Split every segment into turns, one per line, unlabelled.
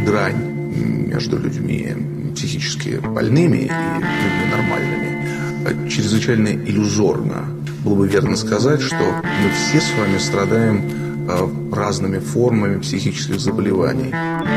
грань между людьми психически больными и людьми нормальными чрезвычайно иллюзорна. Было бы верно сказать, что мы все с вами страдаем разными формами психических заболеваний.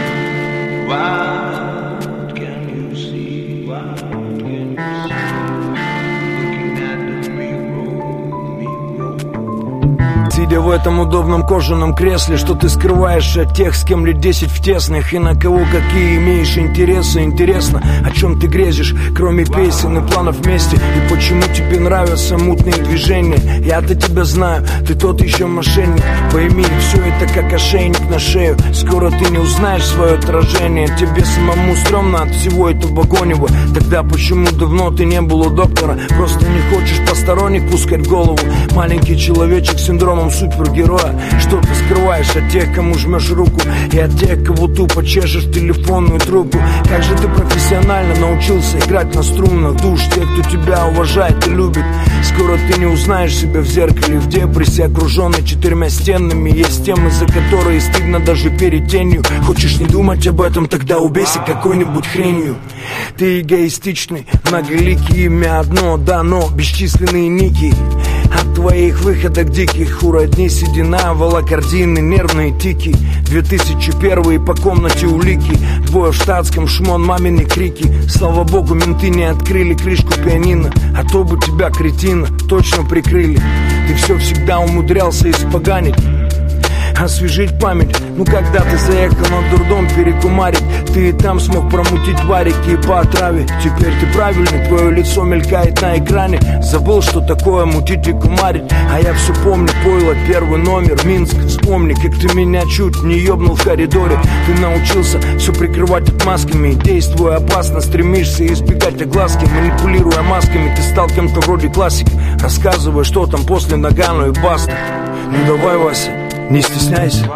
Сидя в этом удобном кожаном кресле, что ты скрываешь от тех, с кем лет 10 в тесных, и на кого какие имеешь интересы. Интересно, о чем ты грезишь, кроме песен и планов вместе, и почему тебе нравятся мутные движения. Я-то тебя знаю, ты тот еще мошенник. Пойми, все это как ошейник на шею. Скоро ты не узнаешь свое отражение. Тебе самому стрёмно от всего этого гонева. Тогда почему давно ты не был у доктора? Просто не хочешь посторонних пускать в голову. Маленький человечек с синдромом супергероя. Что ты скрываешь от тех, кому жмешь руку, и от тех, кого тупо чешешь телефонную трубку? Как же ты профессионально научился играть на струнах душ тех, кто тебя уважает и любит. Скоро ты не узнаешь себя в зеркале, в депрессии, окруженной 4 стенами. Есть темы, за которые стыдно даже перед тенью. Хочешь не думать об этом, тогда убейся какой-нибудь хренью. Ты эгоистичный, многоликий, имя одно, да, но бесчисленные ники. От твоих выходок диких у родни седина, волокордины, нервные тики. 2001 по комнате улики, двое в штатском, шмон, мамины крики. Слава богу, менты не открыли крышку пианино, а то бы тебя, кретина, точно прикрыли. Ты все всегда умудрялся испоганить, освежить память. Ну когда ты заехал на дурдом перекумарить, ты и там смог промутить варики и по отраве. Теперь ты правильный, твое лицо мелькает на экране. Забыл, что такое мутить и кумарить. А я все помню, пойло, первый номер, Минск. Вспомни, как ты меня чуть не ебнул в коридоре. Ты научился все прикрывать отмазками, действуя опасно, стремишься избегать огласки. Манипулируя масками, ты стал кем-то вроде классики, рассказывая, что там после Нагану и баста. Ну давай, Вася, не стесняйся.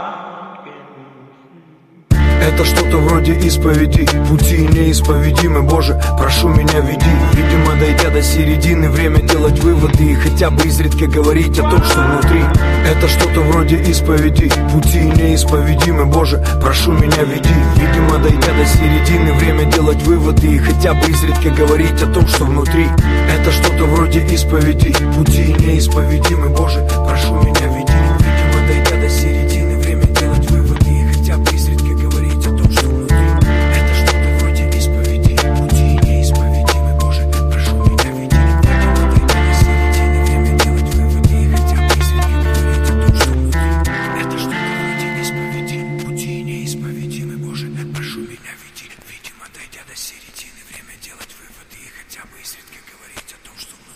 Это что-то вроде исповеди, пути неисповедимы, Боже, прошу меня веди. Видимо, дойдя до середины, время делать выводы и хотя бы изредка говорить о том, что внутри. Это что-то вроде исповеди, пути неисповедимы, Боже, прошу меня веди. Видимо, дойдя до середины, время делать выводы и хотя бы изредка говорить о том, что внутри. Это что-то вроде исповеди, пути неисповедимы, Боже, прошу меня веди. Видимо, дойдя до середины, время делать выводы и хотя бы изредка говорить о том, что внутри. Это что-то вроде исповеди, пути неисповедимы, Боже, прошу меня веди. Видимо, дойдя до середины, время делать выводы и хотя бы изредка говорить о том, что внутри. Это что-то вроде исповеди, пути неисповедимы, Боже, прошу меня веди. Видимо, дойдя до середины, время делать выводы и хотя бы изредка говорить о том, что внутри.